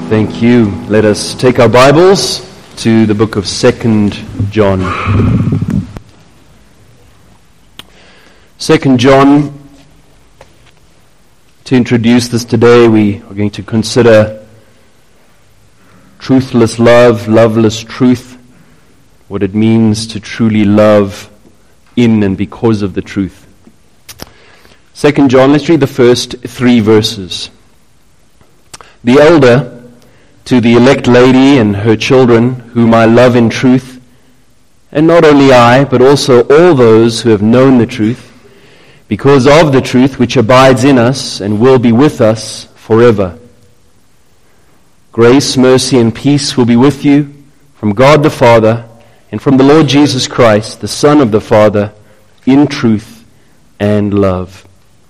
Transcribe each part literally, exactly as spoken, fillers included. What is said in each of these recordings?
Thank you. Let us take our Bibles to the book of Second John. Second John. To introduce this today, we are going to consider truthless love, loveless truth, what it means to truly love in and because of the truth. Second John, let's read the first three verses. The elder to the elect lady and her children, whom I love in truth, and not only I, but also all those who have known the truth, because of the truth which abides in us and will be with us forever. Grace, mercy, and peace will be with you from God the Father and from the Lord Jesus Christ, the Son of the Father, in truth and love.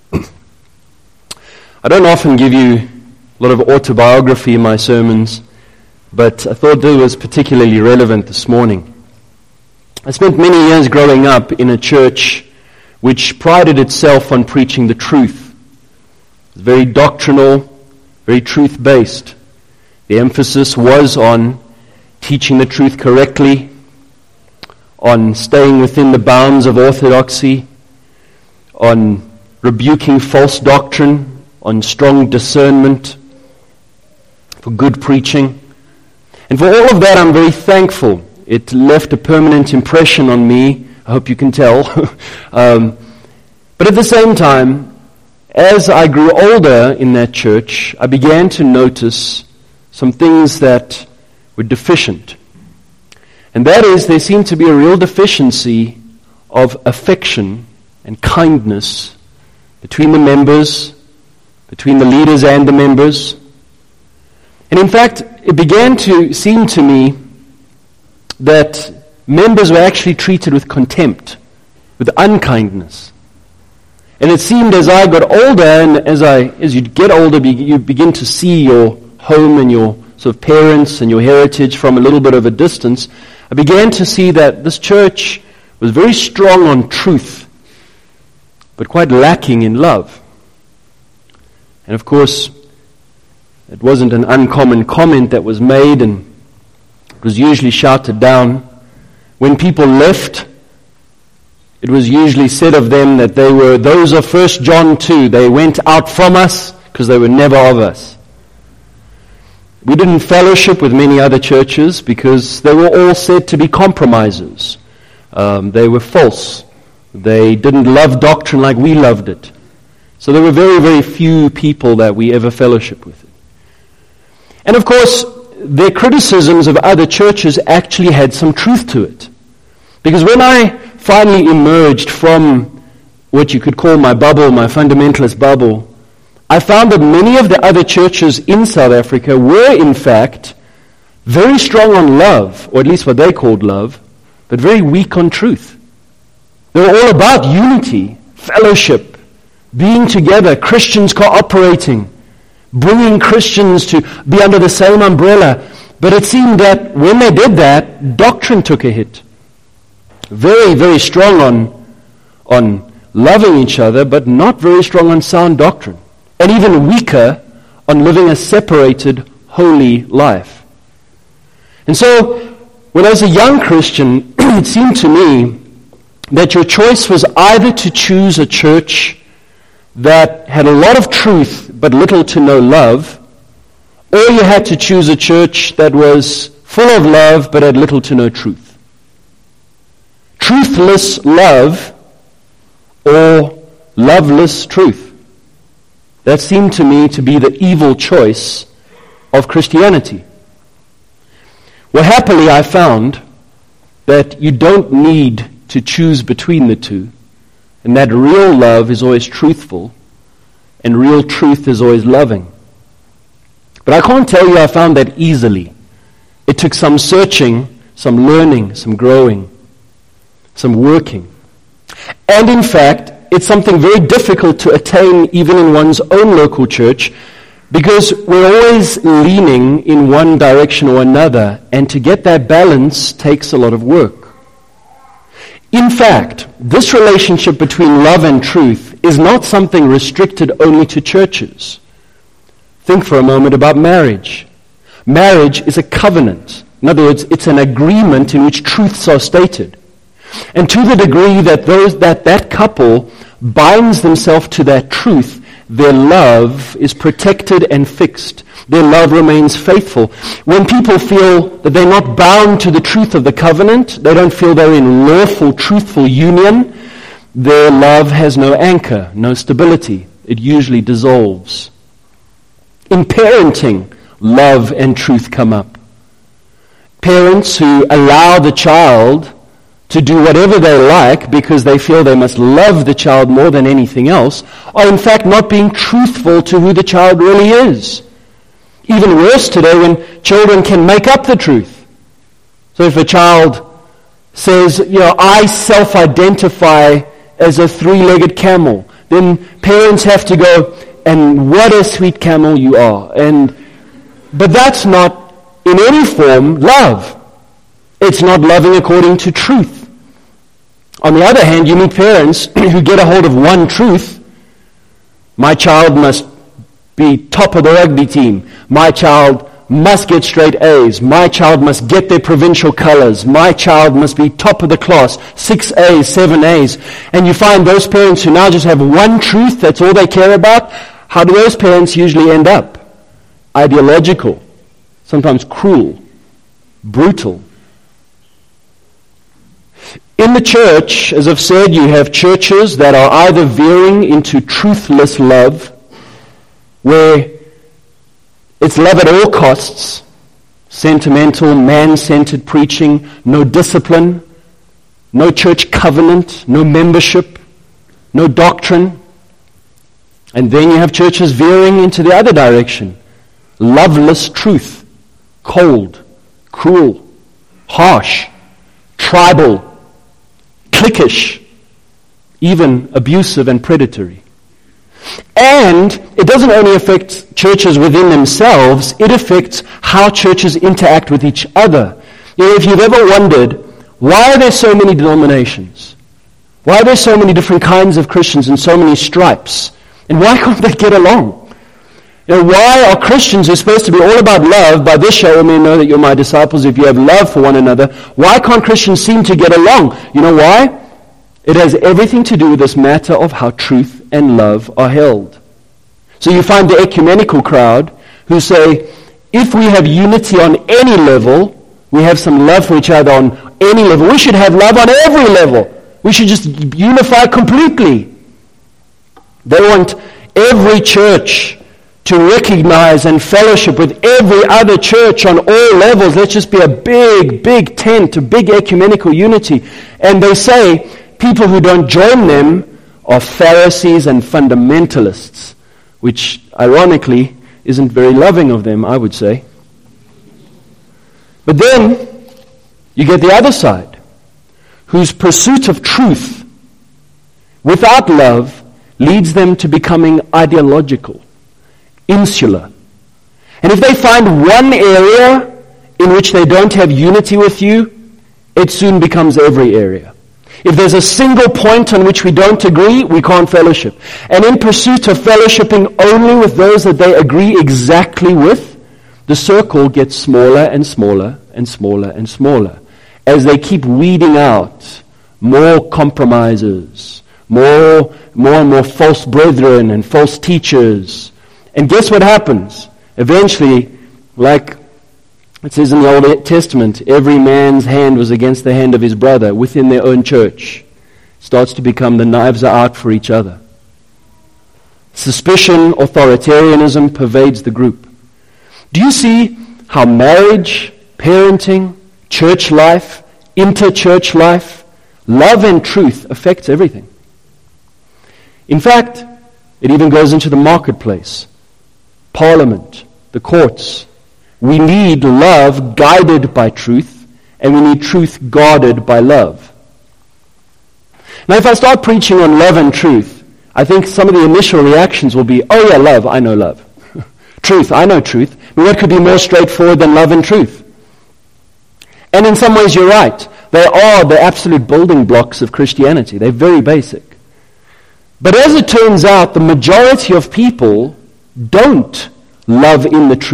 I don't often give you a lot of autobiography in my sermons, but I thought that was particularly relevant this morning. I spent many years growing up in a church which prided itself on preaching the truth. It was very doctrinal, very truth-based. The emphasis was on teaching the truth correctly, on staying within the bounds of orthodoxy, on rebuking false doctrine, on strong discernment, for good preaching. And for all of that, I'm very thankful. It left a permanent impression on me. I hope you can tell. um, but at the same time, as I grew older in that church, I began to notice some things that were deficient. And that is, there seemed to be a real deficiency of affection and kindness between the members, between the leaders and the members. And in fact, it began to seem to me that members were actually treated with contempt, with unkindness. And it seemed as I got older, and as I, as you get older, you begin to see your home and your sort of parents and your heritage from a little bit of a distance, I began to see that this church was very strong on truth, but quite lacking in love. And of course, it wasn't an uncommon comment that was made, and it was usually shouted down. When people left, it was usually said of them that they were those of First John two. They went out from us because they were never of us. We didn't fellowship with many other churches because they were all said to be compromisers. Um, they were false. They didn't love doctrine like we loved it. So there were very, very few people that we ever fellowshiped with. And of course, their criticisms of other churches actually had some truth to it. Because when I finally emerged from what you could call my bubble, my fundamentalist bubble, I found that many of the other churches in South Africa were in fact very strong on love, or at least what they called love, but very weak on truth. They were all about unity, fellowship, being together, Christians cooperating, bringing Christians to be under the same umbrella. But it seemed that when they did that, doctrine took a hit. Very, very strong on, on loving each other, but not very strong on sound doctrine. And even weaker on living a separated, holy life. And so, when I was a young Christian, it seemed to me that your choice was either to choose a church that had a lot of truth but little to no love, or you had to choose a church that was full of love but had little to no truth. Truthless love or loveless truth. That seemed to me to be the evil choice of Christianity. Well, happily I found that you don't need to choose between the two, and that real love is always truthful, and real truth is always loving. But I can't tell you I found that easily. It took some searching, some learning, some growing, some working. And in fact, it's something very difficult to attain even in one's own local church, because we're always leaning in one direction or another, and to get that balance takes a lot of work. In fact, this relationship between love and truth is not something restricted only to churches. Think for a moment about marriage. marriage is a covenant. In other words, it's an agreement in which truths are stated. And to the degree that those that, that couple binds themselves to that truth, their love is protected and fixed. Their love remains faithful. When people feel that they're not bound to the truth of the covenant, they don't feel they're in lawful, truthful union, their love has no anchor, no stability. It usually dissolves. In parenting, love and truth come up. Parents who allow the child to do whatever they like because they feel they must love the child more than anything else are in fact not being truthful to who the child really is. Even worse today when children can make up the truth. So if a child says, you know, I self-identify as a three-legged camel, then parents have to go, and what a sweet camel you are. And but that's not in any form love. It's not loving according to truth. On the other hand, you meet parents who get a hold of one truth. My child must be top of the rugby team. My child must get straight A's. My child must get their provincial colors. My child must be top of the class, six A's, seven A's. And you find those parents who now just have one truth, that's all they care about. How do those parents usually end up? Ideological, sometimes cruel, brutal. In the church, as I've said, you have churches that are either veering into truthless love, where it's love at all costs, sentimental, man-centered preaching, no discipline, no church covenant, no membership, no doctrine. And then you have churches veering into the other direction, loveless truth, cold, cruel, harsh, tribal, cliquish, even abusive and predatory. And it doesn't only affect churches within themselves, it affects how churches interact with each other. You know, if you've ever wondered, why are there so many denominations? Why are there so many different kinds of Christians and so many stripes? And why can't they get along? You know, why are Christians who are supposed to be all about love, by this shall men know that you're my disciples if you have love for one another, why can't Christians seem to get along? You know why? It has everything to do with this matter of how truth and love are held. So you find the ecumenical crowd who say, if we have unity on any level, we have some love for each other on any level, we should have love on every level. We should just unify completely. They want every church to recognize and fellowship with every other church on all levels. Let's just be a big, big tent, a big ecumenical unity. And they say people who don't join them are Pharisees and fundamentalists, which ironically isn't very loving of them, I would say. But then you get the other side, whose pursuit of truth without love leads them to becoming ideological, insular. And if they find one area in which they don't have unity with you, it soon becomes every area. If there's a single point on which we don't agree, we can't fellowship. And in pursuit of fellowshipping only with those that they agree exactly with, the circle gets smaller and smaller and smaller and smaller as they keep weeding out more compromisers, more, more and more false brethren and false teachers. And guess what happens? Eventually, like it says in the Old Testament, every man's hand was against the hand of his brother within their own church. It starts to become the knives are out for each other. Suspicion, authoritarianism pervades the group. Do you see how marriage, parenting, church life, inter-church life, love and truth affects everything? In fact, it even goes into the marketplace, parliament, the courts. We need love guided by truth, and we need truth guarded by love. Now, if I start preaching on love and truth, I think some of the initial reactions will be, oh yeah, love, I know love. Truth, I know truth. But what could be more straightforward than love and truth? And in some ways, you're right. They are the absolute building blocks of Christianity. They're very basic. But as it turns out, the majority of people don't love in the truth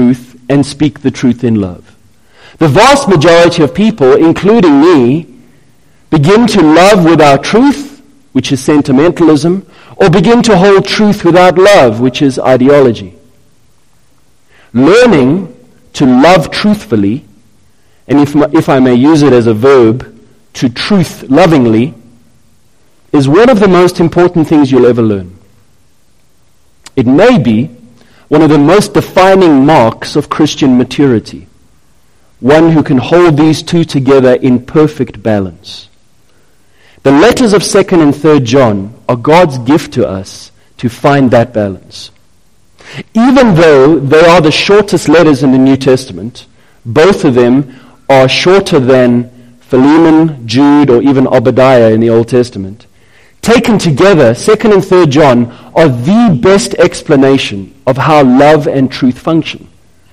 and speak the truth in love. The vast majority of people, including me, begin to love without truth, which is sentimentalism, or begin to hold truth without love, which is ideology. Learning to love truthfully, and if, if I may use it as a verb, to truth lovingly, is one of the most important things you'll ever learn. It may be one of the most defining marks of Christian maturity, one who can hold these two together in perfect balance. The letters of Second and Third John are God's gift to us to find that balance. Even though they are the shortest letters in the New Testament, both of them are shorter than Philemon, Jude, or even Obadiah in the Old Testament. Taken together, Second and Third John are the best explanation of how love and truth function.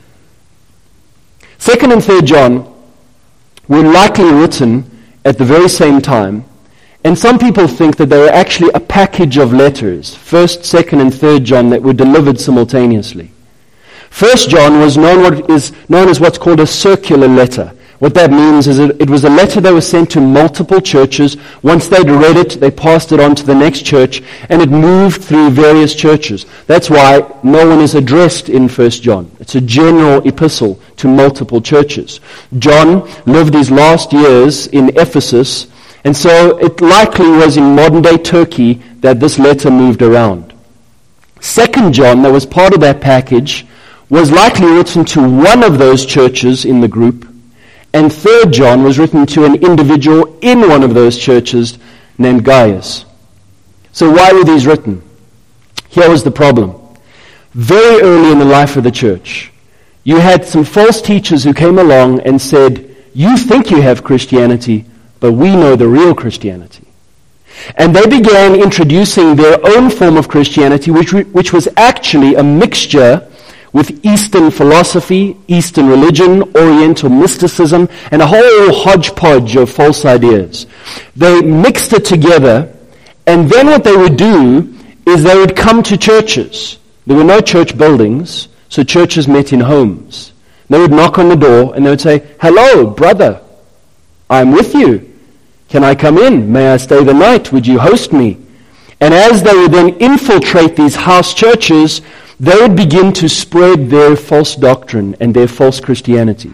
Second and Third John were likely written at the very same time, and some people think that they were actually a package of letters, First, Second, and Third John, that were delivered simultaneously. First John was known what is known as what's called a circular letter. What that means is that it was a letter that was sent to multiple churches. Once they'd read it, they passed it on to the next church, and it moved through various churches. That's why no one is addressed in First John. It's a general epistle to multiple churches. John lived his last years in Ephesus, and so it likely was in modern-day Turkey that this letter moved around. Second John, that was part of that package, was likely written to one of those churches in the group, and Third John was written to an individual in one of those churches named Gaius. So why were these written? Here was the problem. Very early in the life of the church, you had some false teachers who came along and said, you think you have Christianity, but we know the real Christianity. And they began introducing their own form of Christianity, which, which was actually a mixture with Eastern philosophy, Eastern religion, Oriental mysticism, and a whole hodgepodge of false ideas. They mixed it together, and then what they would do is they would come to churches. There were no church buildings, so churches met in homes. They would knock on the door, and they would say, hello, brother, I'm with you. Can I come in? May I stay the night? Would you host me? And as they would then infiltrate these house churches, they would begin to spread their false doctrine and their false Christianity.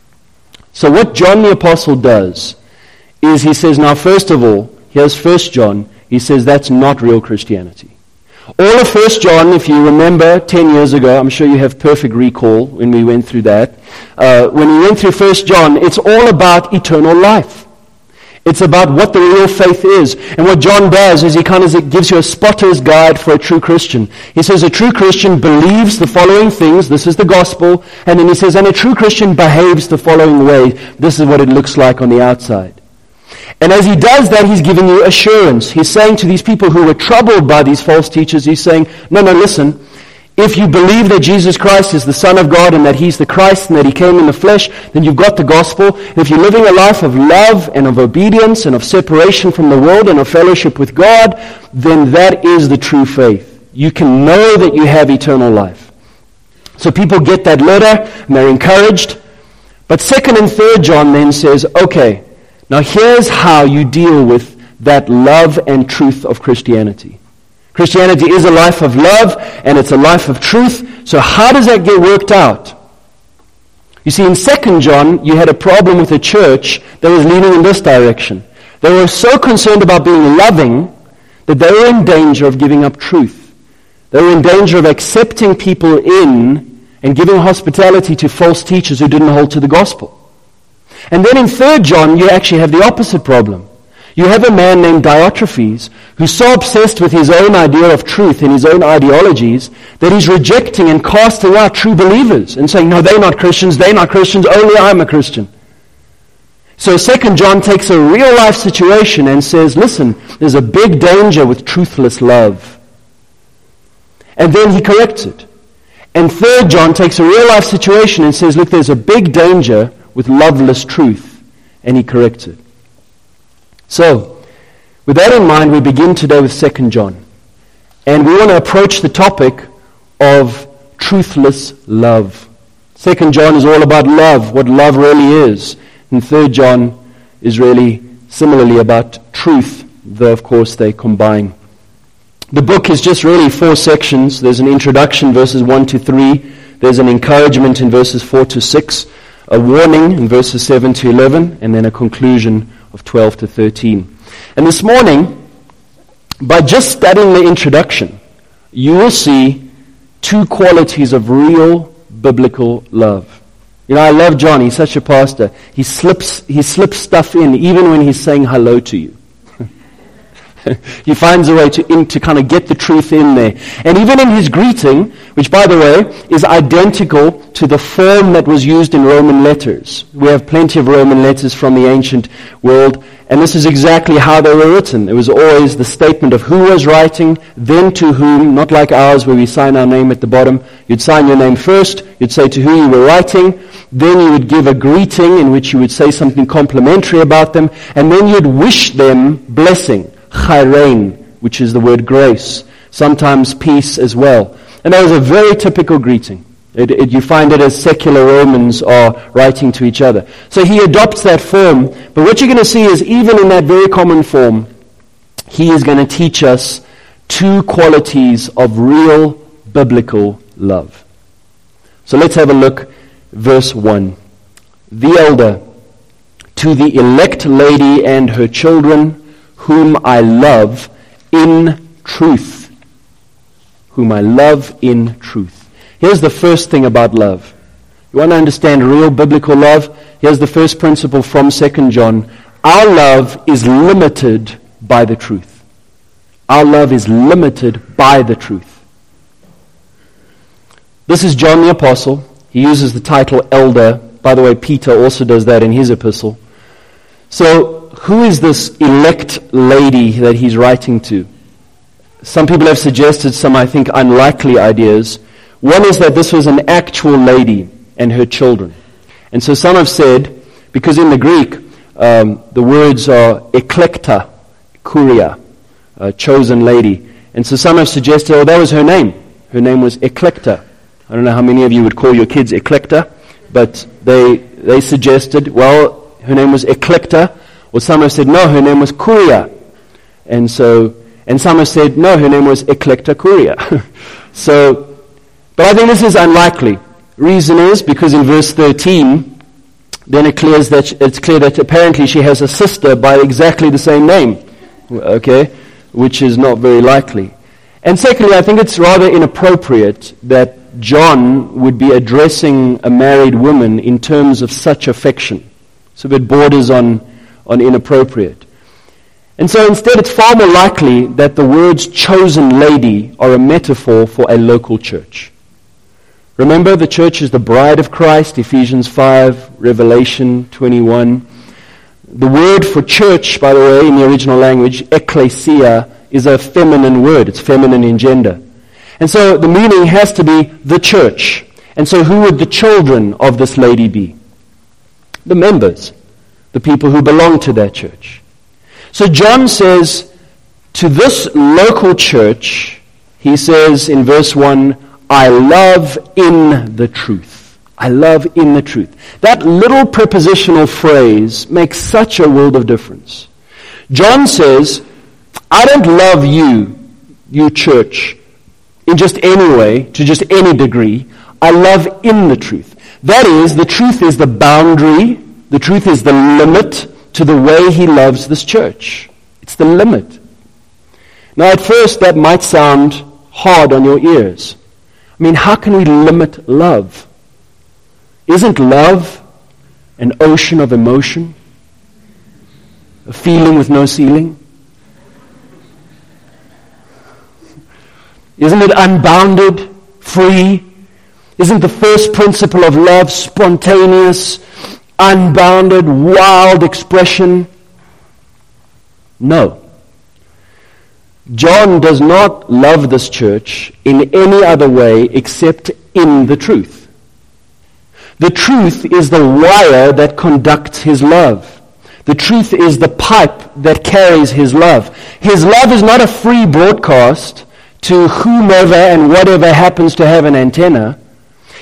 So what John the Apostle does is he says, now first of all, here's First John, he says that's not real Christianity. All of First John, if you remember ten years ago, I'm sure you have perfect recall when we went through that. Uh, when we went through First John, it's all about eternal life. It's about what the real faith is. And what John does is he kind of gives you a spotter's guide for a true Christian. He says a true Christian believes the following things. This is the gospel. And then he says, and a true Christian behaves the following way. This is what it looks like on the outside. And as he does that, he's giving you assurance. He's saying to these people who were troubled by these false teachers, he's saying, no, no, listen. If you believe that Jesus Christ is the Son of God and that He's the Christ and that He came in the flesh, then you've got the gospel. If you're living a life of love and of obedience and of separation from the world and of fellowship with God, then that is the true faith. You can know that you have eternal life. So people get that letter and they're encouraged. But Second and Third John then says, okay, now here's how you deal with that love and truth of Christianity. Christianity is a life of love, and it's a life of truth. So how does that get worked out? You see, in Second John, you had a problem with a church that was leaning in this direction. They were so concerned about being loving that they were in danger of giving up truth. They were in danger of accepting people in and giving hospitality to false teachers who didn't hold to the gospel. And then in Third John, you actually have the opposite problem. You have a man named Diotrephes who's so obsessed with his own idea of truth and his own ideologies that he's rejecting and casting out true believers and saying, no, they're not Christians, they're not Christians, only I'm a Christian. So Second John takes a real-life situation and says, listen, there's a big danger with truthless love. And then he corrects it. And Third John takes a real-life situation and says, look, there's a big danger with loveless truth. And he corrects it. So, with that in mind, we begin today with Second John. And we want to approach the topic of truthless love. Second John is all about love, what love really is. And Third John is really similarly about truth, though of course they combine. The book is just really four sections. There's an introduction, verses one to three. There's an encouragement in verses four to six. A warning in verses seven to eleven. And then a conclusion of twelve to thirteen. And this morning, by just studying the introduction, you will see two qualities of real biblical love. You know, I love John. He's such a pastor. He slips, he slips stuff in even when he's saying hello to you. He finds a way to, in, to kind of get the truth in there. And even in his greeting, which by the way is identical to the form that was used in Roman letters. We have plenty of Roman letters from the ancient world, and this is exactly how they were written. It was always the statement of who was writing, then to whom, not like ours where we sign our name at the bottom. You'd sign your name first, you'd say to who you were writing, then you would give a greeting in which you would say something complimentary about them, and then you'd wish them blessing. Chairein, which is the word grace, sometimes peace as well. And that was a very typical greeting. It, it, you find it as secular Romans are writing to each other. So he adopts that form, but what you're going to see is even in that very common form, he is going to teach us two qualities of real biblical love. So let's have a look. Verse one. The elder, to the elect lady and her children, whom I love in truth. Whom I love in truth. Here's the first thing about love. You want to understand real biblical love? Here's the first principle from Second John. Our love is limited by the truth. Our love is limited by the truth. This is John the Apostle. He uses the title elder. By the way, Peter also does that in his epistle. So, who is this elect lady that he's writing to? Some people have suggested some, I think, unlikely ideas. One is that this was an actual lady and her children. And so some have said, because in the Greek, um, the words are eklekta, kuria, a chosen lady. And so some have suggested, oh, that was her name. Her name was Eklekta. I don't know how many of you would call your kids Eklekta, but they they suggested, well, her name was Eklekta. Or some have said, no, her name was Kuria. And so, and some have said, no, her name was Eklekta Kuria. So, but I think this is unlikely. Reason is, because in verse thirteen, then it clears that, it's clear that apparently she has a sister by exactly the same name. Okay? Which is not very likely. And secondly, I think it's rather inappropriate that John would be addressing a married woman in terms of such affection. So it borders on on inappropriate. And so instead it's far more likely that the words chosen lady are a metaphor for a local church. Remember, the church is the bride of Christ, Ephesians five, Revelation twenty-one. The word for church, by the way, in the original language, ecclesia, is a feminine word. It's feminine in gender. And so the meaning has to be the church. And so who would the children of this lady be? The members. The people who belong to that church. So John says, to this local church, he says in verse one, I love in the truth. I love in the truth. That little prepositional phrase makes such a world of difference. John says, I don't love you, you church, in just any way, to just any degree. I love in the truth. That is, the truth is the boundary. The truth is the limit to the way he loves this church. It's the limit. Now at first that might sound hard on your ears. I mean, how can we limit love? Isn't love an ocean of emotion? A feeling with no ceiling? Isn't it unbounded, free? Isn't the first principle of love spontaneous, unbounded, wild expression? No. John does not love this church in any other way except in the truth. The truth is the wire that conducts his love. The truth is the pipe that carries his love. His love is not a free broadcast to whomever and whatever happens to have an antenna.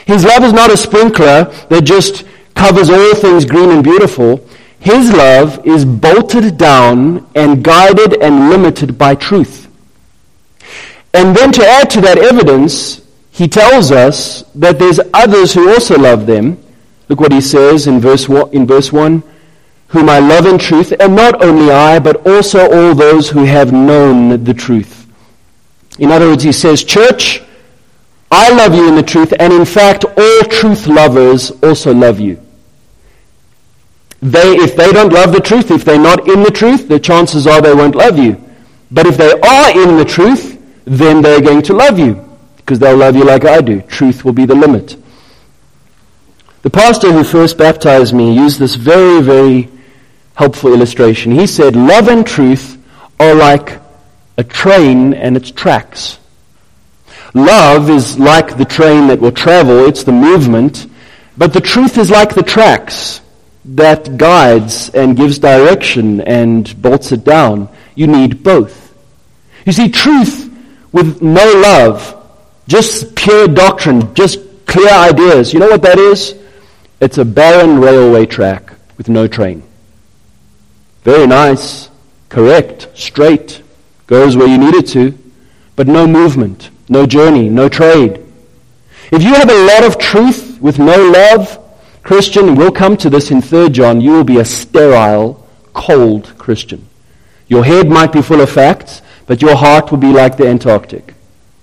His love is not a sprinkler that just covers all things green and beautiful. His love is bolted down and guided and limited by truth. And then to add to that evidence, he tells us that there's others who also love them. Look what he says in verse one, in verse one, whom I love in truth, and not only I, but also all those who have known the truth. In other words, he says, church, I love you in the truth, and in fact, all truth lovers also love you. They, if they don't love the truth, if they're not in the truth, the chances are they won't love you. But if they are in the truth, then they're going to love you, because they'll love you like I do. Truth will be the limit. The pastor who first baptized me used this very, very helpful illustration. He said, love and truth are like a train and its tracks. Love is like the train that will travel, it's the movement, but the truth is like the tracks that guides and gives direction and bolts it down. You need both. You see, truth with no love, just pure doctrine, just clear ideas, you know what that is? It's a barren railway track with no train. Very nice, correct, straight, goes where you need it to, but no movement, no journey, no trade. If you have a lot of truth with no love, Christian, and we'll come to this in Third John, you will be a sterile, cold Christian. Your head might be full of facts, but your heart will be like the Antarctic.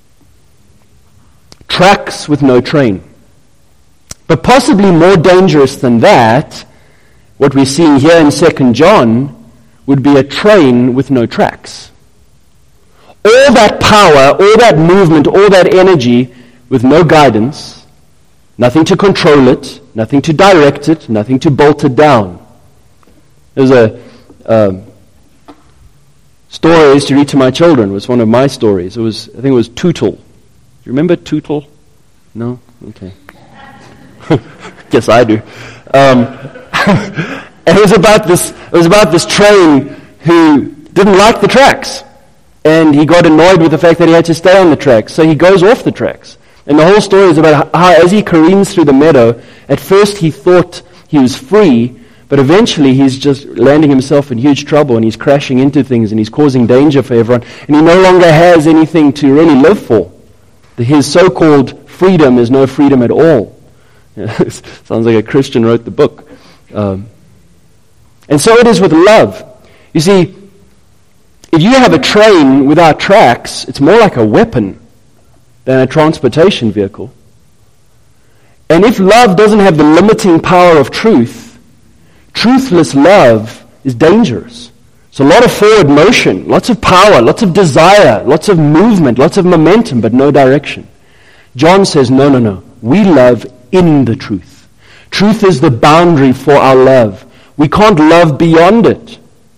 Tracks with no train. But possibly more dangerous than that, what we're seeing here in Second John would be a train with no tracks. All that power, all that movement, all that energy with no guidance, nothing to control it, nothing to direct it, nothing to bolt it down. There's a um, story I used to read to my children. It was one of my stories. It was, I think it was Tootle. Do you remember Tootle? No? Okay. Yes, I do. Um, and it was about this. It was about this train who didn't like the tracks, and he got annoyed with the fact that he had to stay on the tracks. So he goes off the tracks, and the whole story is about how, as he careens through the meadow, at first he thought he was free, but eventually he's just landing himself in huge trouble, and he's crashing into things, and he's causing danger for everyone, and he no longer has anything to really live for. His so-called freedom is no freedom at all. Sounds like a Christian wrote the book. Um, and so it is with love. You see, if you have a train without tracks, it's more like a weapon than a transportation vehicle. And if love doesn't have the limiting power of truth, truthless love is dangerous. It's a lot of forward motion, lots of power, lots of desire, lots of movement, lots of momentum, but no direction. John says, no, no, no. We love in the truth. Truth is the boundary for our love. We can't love beyond it.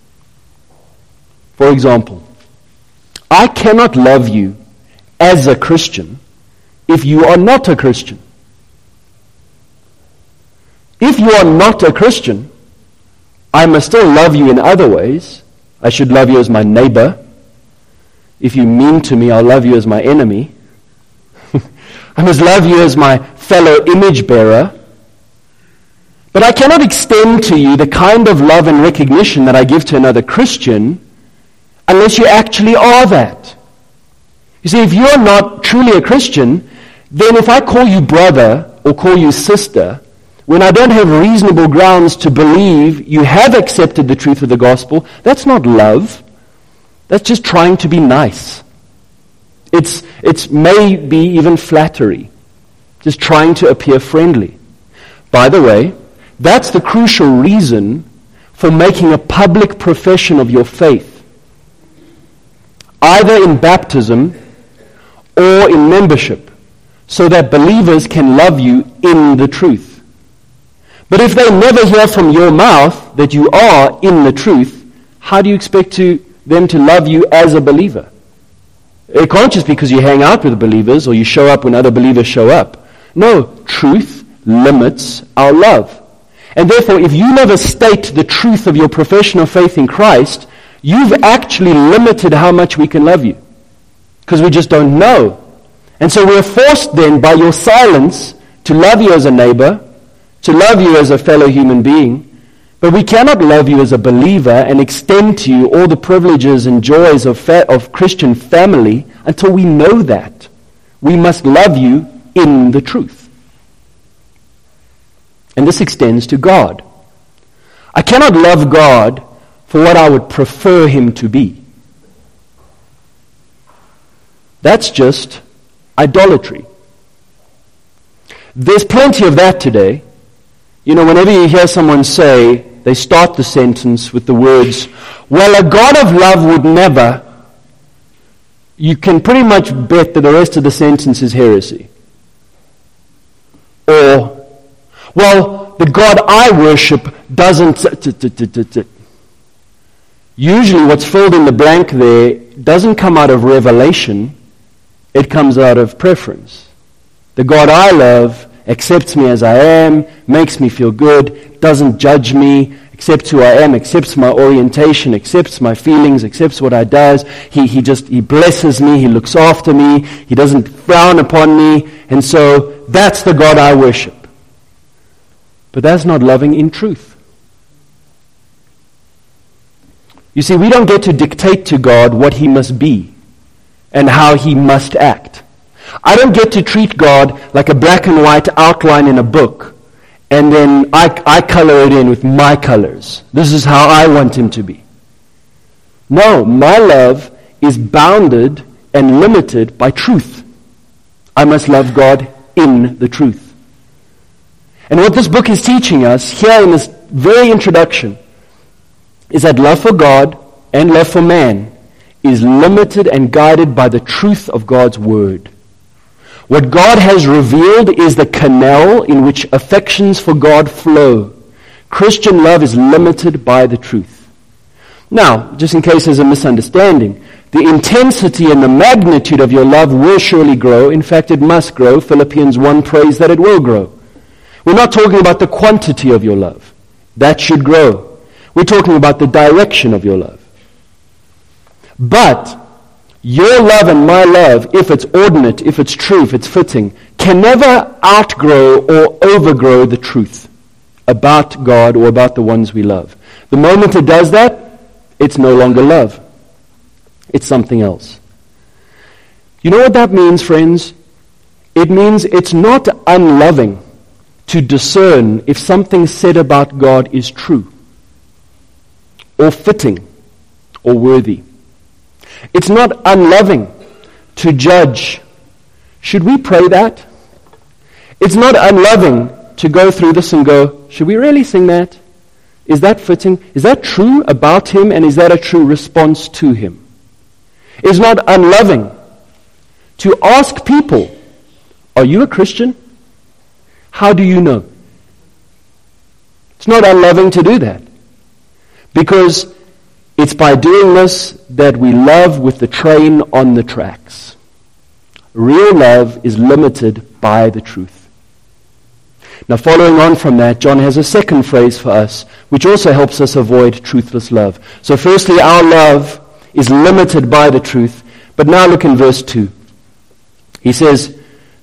For example, I cannot love you as a Christian if you are not a Christian. If you are not a Christian, I must still love you in other ways. I should love you as my neighbor. If you mean to me, I'll love you as my enemy. I must love you as my fellow image bearer. But I cannot extend to you the kind of love and recognition that I give to another Christian unless you actually are that. You see, if you're not truly a Christian, then if I call you brother or call you sister, when I don't have reasonable grounds to believe you have accepted the truth of the gospel, that's not love. That's just trying to be nice. It's, it's maybe even flattery. Just trying to appear friendly. By the way, that's the crucial reason for making a public profession of your faith. Either in baptism or in membership, so that believers can love you in the truth. But if they never hear from your mouth that you are in the truth, how do you expect to, them to love you as a believer? It can't just because you hang out with believers or you show up when other believers show up. No, truth limits our love. And therefore, if you never state the truth of your profession of faith in Christ, you've actually limited how much we can love you. Because we just don't know. And so we're forced then by your silence to love you as a neighbor, to love you as a fellow human being, but we cannot love you as a believer and extend to you all the privileges and joys of, fa- of Christian family until we know that. We must love you in the truth. And this extends to God. I cannot love God for what I would prefer him to be. That's just idolatry. There's plenty of that today. You know, whenever you hear someone say, they start the sentence with the words, well, a God of love would never, you can pretty much bet that the rest of the sentence is heresy. Or, well, the God I worship doesn't... Usually what's filled in the blank there doesn't come out of revelation, it comes out of preference. The God I love accepts me as I am, makes me feel good, doesn't judge me, accepts who I am, accepts my orientation, accepts my feelings, accepts what I does. He, he just, he blesses me, he looks after me, he doesn't frown upon me, and so that's the God I worship. But that's not loving in truth. You see, we don't get to dictate to God what he must be and how he must act. I don't get to treat God like a black and white outline in a book, and then I, I color it in with my colors. This is how I want him to be. No, my love is bounded and limited by truth. I must love God in the truth. And what this book is teaching us here in this very introduction is that love for God and love for man is limited and guided by the truth of God's word. What God has revealed is the canal in which affections for God flow. Christian love is limited by the truth. Now, just in case there's a misunderstanding, the intensity and the magnitude of your love will surely grow. In fact, it must grow. Philippians one prays that it will grow. We're not talking about the quantity of your love. That should grow. We're talking about the direction of your love. But your love and my love, if it's ordinate, if it's true, if it's fitting, can never outgrow or overgrow the truth about God or about the ones we love. The moment it does that, it's no longer love. It's something else. You know what that means, friends? It means it's not unloving to discern if something said about God is true or fitting or worthy. It's not unloving to judge. Should we pray that? It's not unloving to go through this and go, should we really sing that? Is that fitting? Is that true about him, and is that a true response to him? It's not unloving to ask people, are you a Christian? How do you know? It's not unloving to do that. Because it's by doing this that we love with the train on the tracks. Real love is limited by the truth. Now, following on from that, John has a second phrase for us, which also helps us avoid truthless love. So firstly, our love is limited by the truth. But now look in verse two. He says,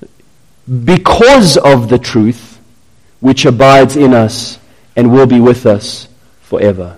because of the truth which abides in us and will be with us forever.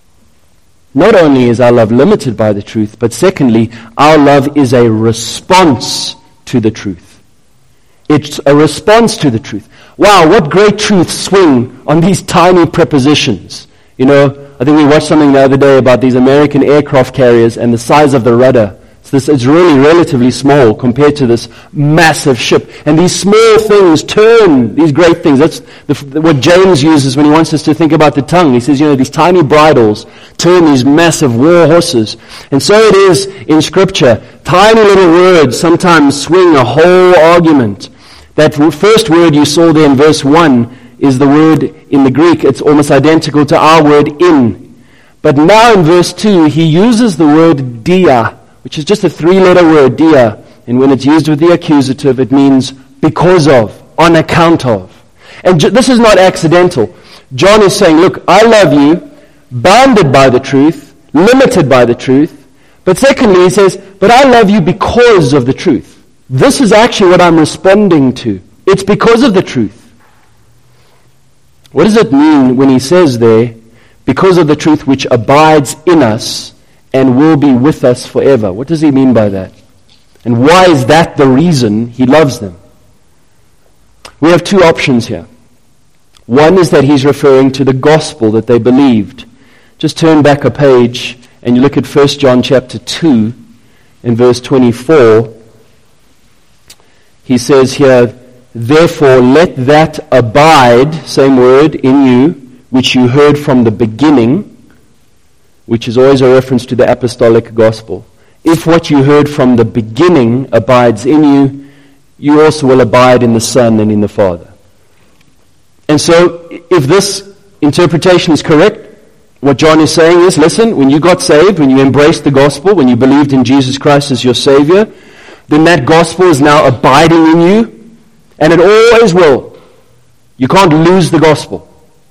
Not only is our love limited by the truth, but secondly, our love is a response to the truth. It's a response to the truth. Wow, what great truths swing on these tiny prepositions. You know, I think we watched something the other day about these American aircraft carriers and the size of the rudder. So this is really relatively small compared to this massive ship. And these small things turn these great things. That's the, what James uses when he wants us to think about the tongue. He says, you know, these tiny bridles turn these massive war horses. And so it is in Scripture. Tiny little words sometimes swing a whole argument. That first word you saw there in verse one is the word in the Greek. It's almost identical to our word in. But now in verse two, he uses the word dia, which is just a three-letter word, dia. And when it's used with the accusative, it means because of, on account of. And ju- this is not accidental. John is saying, look, I love you, bounded by the truth, limited by the truth. But secondly, he says, but I love you because of the truth. This is actually what I'm responding to. It's because of the truth. What does it mean when he says there, because of the truth which abides in us and will be with us forever? What does he mean by that? And why is that the reason he loves them? We have two options here. One is that he's referring to the gospel that they believed. Just turn back a page and you look at First John chapter two in verse twenty-four. He says here, therefore let that abide, same word, in you, which you heard from the beginning, which is always a reference to the apostolic gospel. If what you heard from the beginning abides in you, you also will abide in the Son and in the Father. And so, if this interpretation is correct, what John is saying is, listen, when you got saved, when you embraced the gospel, when you believed in Jesus Christ as your Savior, then that gospel is now abiding in you, and it always will. You can't lose the gospel.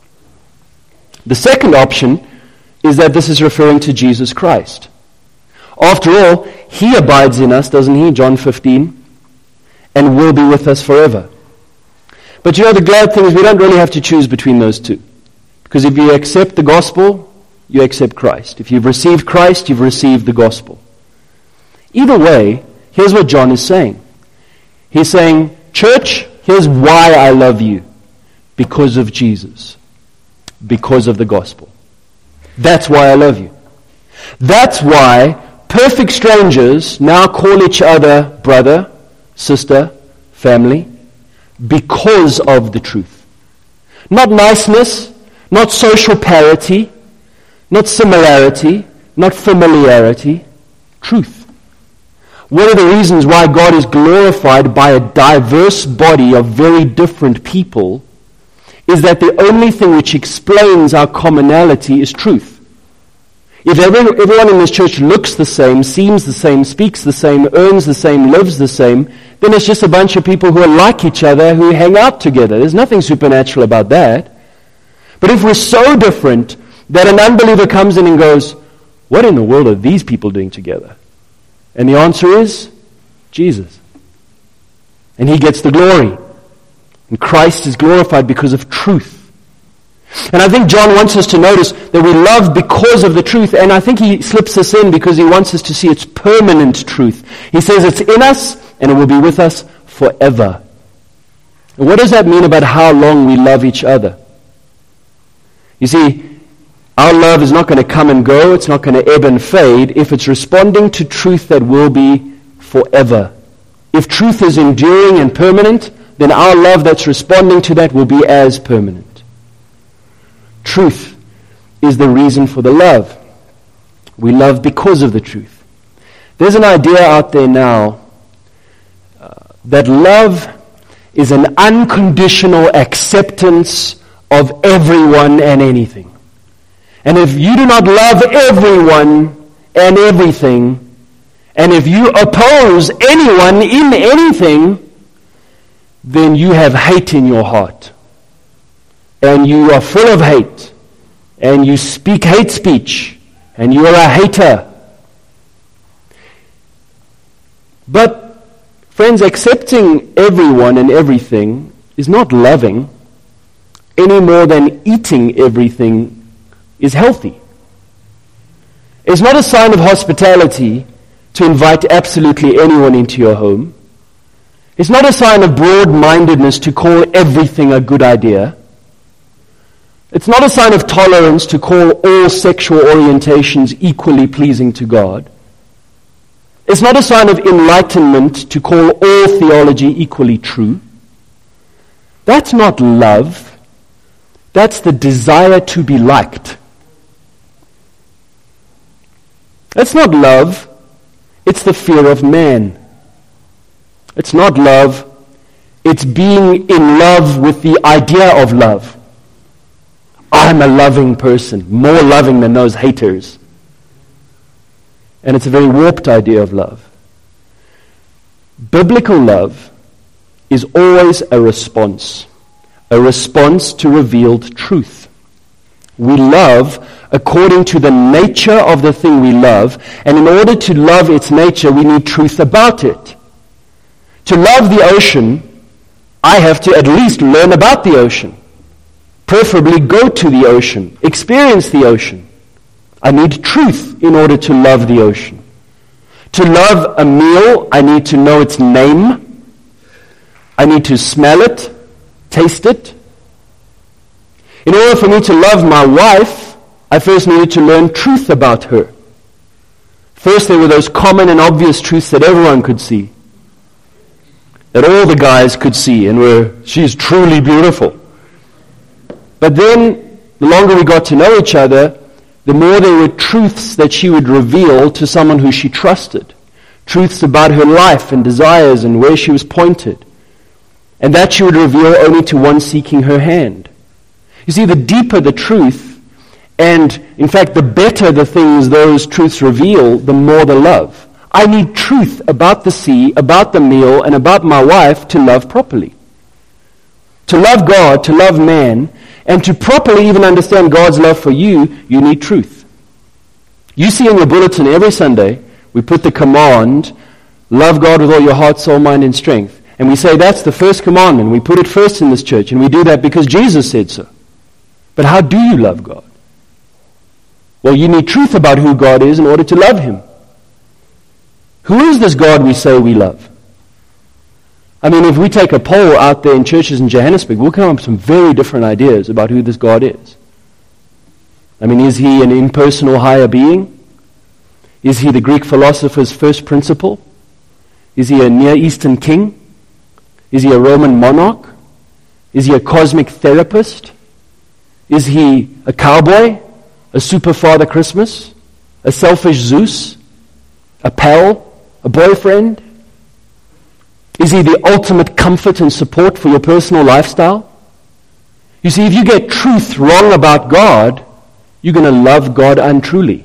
The second option is that this is referring to Jesus Christ. After all, he abides in us, doesn't he, John fifteen, and will be with us forever. But you know, the glad thing is we don't really have to choose between those two. Because if you accept the gospel, you accept Christ. If you've received Christ, you've received the gospel. Either way, here's what John is saying. He's saying, church, here's why I love you. Because of Jesus. Because of the gospel. That's why I love you. That's why perfect strangers now call each other brother, sister, family, because of the truth. Not niceness, not social parity, not similarity, not familiarity, truth. One of the reasons why God is glorified by a diverse body of very different people is that the only thing which explains our commonality is truth. If everyone in this church looks the same, seems the same, speaks the same, earns the same, lives the same, then it's just a bunch of people who are like each other who hang out together. There's nothing supernatural about that. But if we're so different that an unbeliever comes in and goes, what in the world are these people doing together? And the answer is Jesus. And he gets the glory. And Christ is glorified because of truth. And I think John wants us to notice that we love because of the truth, and I think he slips us in because he wants us to see its permanent truth. He says it's in us, and it will be with us forever. And what does that mean about how long we love each other? You see, our love is not going to come and go, it's not going to ebb and fade if it's responding to truth that will be forever. If truth is enduring and permanent, then our love that's responding to that will be as permanent. Truth is the reason for the love. We love because of the truth. There's an idea out there now uh, that love is an unconditional acceptance of everyone and anything. And if you do not love everyone and everything, and if you oppose anyone in anything, then you have hate in your heart. And you are full of hate, and you speak hate speech, and you are a hater. But, friends, accepting everyone and everything is not loving any more than eating everything is healthy. It's not a sign of hospitality to invite absolutely anyone into your home. It's not a sign of broad-mindedness to call everything a good idea. It's not a sign of tolerance to call all sexual orientations equally pleasing to God. It's not a sign of enlightenment to call all theology equally true. That's not love. That's the desire to be liked. That's not love. It's the fear of man. It's not love. It's being in love with the idea of love. I'm a loving person, more loving than those haters. And it's a very warped idea of love. Biblical love is always a response, a response to revealed truth. We love according to the nature of the thing we love, and in order to love its nature, we need truth about it. To love the ocean, I have to at least learn about the ocean. Preferably go to the ocean, experience the ocean. I need truth in order to love the ocean. To love a meal, I need to know its name. I need to smell it, taste it. In order for me to love my wife, I first needed to learn truth about her. First, there were those common and obvious truths that everyone could see, that all the guys could see, and were, she's truly beautiful. But then, the longer we got to know each other, the more there were truths that she would reveal to someone who she trusted. Truths about her life and desires and where she was pointed. And that she would reveal only to one seeking her hand. You see, the deeper the truth, and in fact the better the things those truths reveal, the more the love. I need truth about the sea, about the meal, and about my wife to love properly. To love God, to love man, and to properly even understand God's love for you, you need truth. You see in your bulletin every Sunday, we put the command, love God with all your heart, soul, mind, and strength. And we say that's the first commandment. We put it first in this church, and we do that because Jesus said so. But how do you love God? Well, you need truth about who God is in order to love Him. Who is this God we say we love? I mean, if we take a poll out there in churches in Johannesburg, we'll come up with some very different ideas about who this God is. I mean, is He an impersonal higher being? Is He the Greek philosopher's first principle? Is He a Near Eastern king? Is He a Roman monarch? Is He a cosmic therapist? Is He a cowboy? A super Father Christmas? A selfish Zeus? A pal? A boyfriend? Is He the ultimate comfort and support for your personal lifestyle? You see, if you get truth wrong about God, you're going to love God untruly.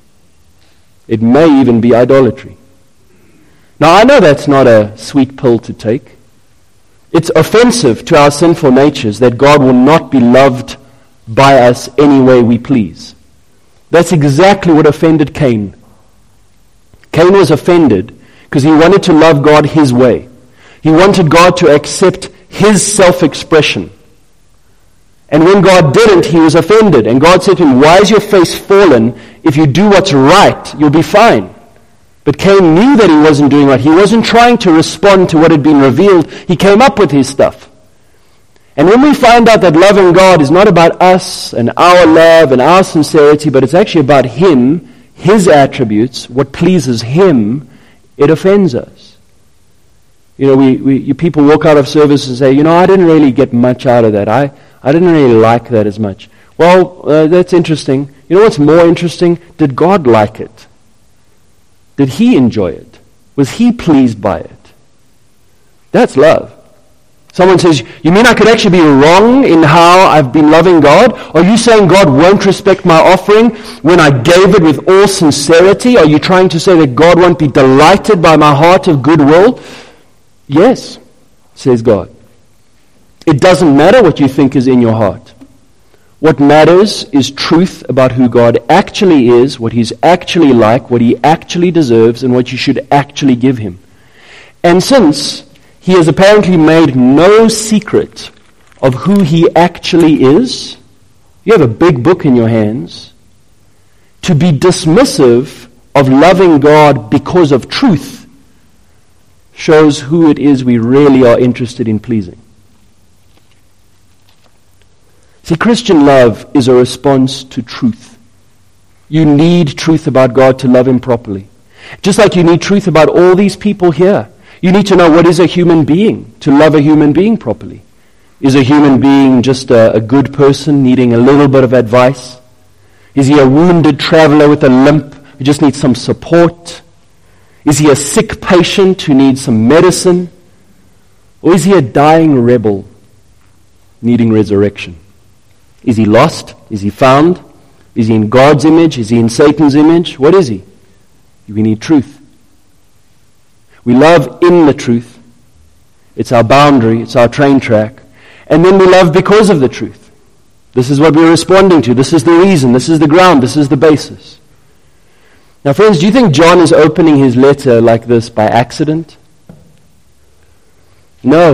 It may even be idolatry. Now, I know that's not a sweet pill to take. It's offensive to our sinful natures that God will not be loved by us any way we please. That's exactly what offended Cain. Cain was offended because he wanted to love God his way. He wanted God to accept his self-expression. And when God didn't, he was offended. And God said to him, why is your face fallen? If you do what's right, you'll be fine. But Cain knew that he wasn't doing right. He wasn't trying to respond to what had been revealed. He came up with his stuff. And when we find out that loving God is not about us and our love and our sincerity, but it's actually about Him, His attributes, what pleases Him, it offends us. You know, we, we you people walk out of service and say, you know, I didn't really get much out of that. I, I didn't really like that as much. Well, uh, that's interesting. You know what's more interesting? Did God like it? Did He enjoy it? Was He pleased by it? That's love. Someone says, you mean I could actually be wrong in how I've been loving God? Are you saying God won't respect my offering when I gave it with all sincerity? Are you trying to say that God won't be delighted by my heart of goodwill? Yes, says God. It doesn't matter what you think is in your heart. What matters is truth about who God actually is, what He's actually like, what He actually deserves, and what you should actually give Him. And since He has apparently made no secret of who He actually is, you have a big book in your hands. To be dismissive of loving God because of truth shows who it is we really are interested in pleasing. See, Christian love is a response to truth. You need truth about God to love Him properly. Just like you need truth about all these people here. You need to know what is a human being to love a human being properly. Is a human being just a, a good person needing a little bit of advice? Is he a wounded traveler with a limp who just needs some support? Is he a sick patient who needs some medicine? Or is he a dying rebel needing resurrection? Is he lost? Is he found? Is he in God's image? Is he in Satan's image? What is he? We need truth. We love in the truth. It's our boundary. It's our train track. And then we love because of the truth. This is what we're responding to. This is the reason. This is the ground. This is the basis. Now, friends, do you think John is opening his letter like this by accident? No.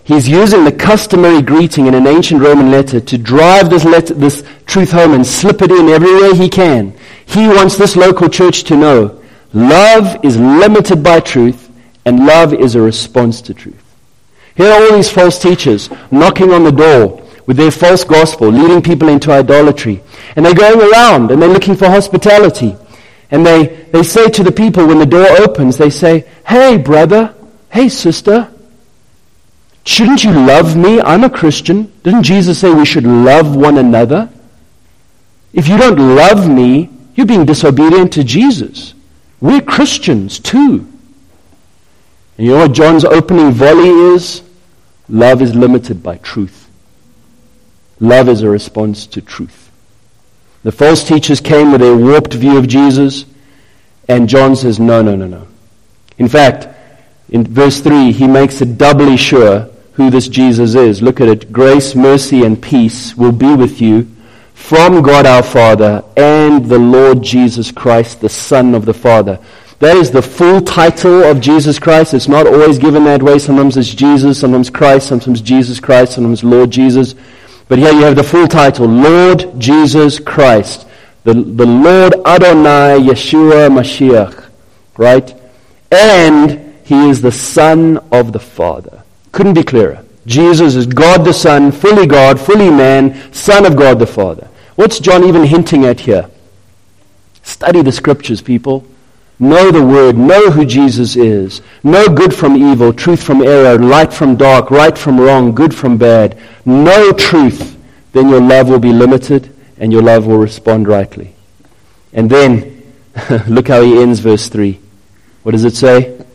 he's using the customary greeting in an ancient Roman letter to drive this, letter, this truth home and slip it in everywhere he can. He wants this local church to know love is limited by truth, and love is a response to truth. Here are all these false teachers knocking on the door with their false gospel, leading people into idolatry. And they're going around and they're looking for hospitality. And they, they say to the people when the door opens, they say, "Hey brother, hey sister, shouldn't you love me? I'm a Christian. Didn't Jesus say we should love one another? If you don't love me, you're being disobedient to Jesus. We're Christians too." And you know what John's opening volley is? Love is limited by truth. Love is a response to truth. The false teachers came with a warped view of Jesus, and John says, no, no, no, no. In fact, in verse three, he makes it doubly sure who this Jesus is. Look at it. "Grace, mercy, and peace will be with you from God our Father and the Lord Jesus Christ, the Son of the Father." That is the full title of Jesus Christ. It's not always given that way. Sometimes it's Jesus, sometimes Christ, sometimes Jesus Christ, sometimes Lord Jesus. But here you have the full title, Lord Jesus Christ, the, the Lord Adonai Yeshua Mashiach, right? And he is the Son of the Father. Couldn't be clearer. Jesus is God the Son, fully God, fully man, Son of God the Father. What's John even hinting at here? Study the scriptures, people. Know the Word. Know who Jesus is. Know good from evil, truth from error, light from dark, right from wrong, good from bad. Know truth. Then your love will be limited and your love will respond rightly. And then, look how he ends verse three. What does it say?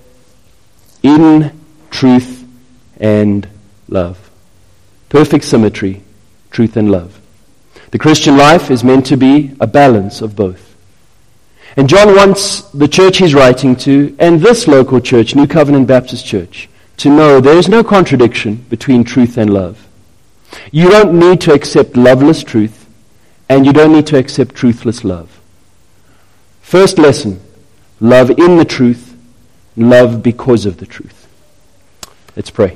In truth and love. Perfect symmetry, truth and love. The Christian life is meant to be a balance of both. And John wants the church he's writing to, and this local church, New Covenant Baptist Church, to know there is no contradiction between truth and love. You don't need to accept loveless truth, and you don't need to accept truthless love. First lesson, love in the truth, love because of the truth. Let's pray.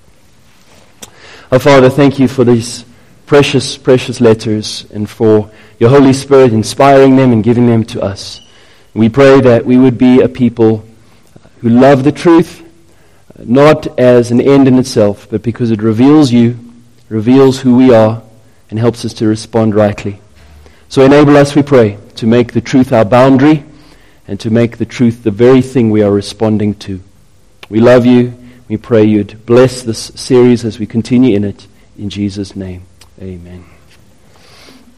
Our Father, thank you for these precious, precious letters and for your Holy Spirit inspiring them and giving them to us. We pray that we would be a people who love the truth, not as an end in itself, but because it reveals you, reveals who we are, and helps us to respond rightly. So enable us, we pray, to make the truth our boundary and to make the truth the very thing we are responding to. We love you. We pray you'd bless this series as we continue in it. In Jesus' name, amen.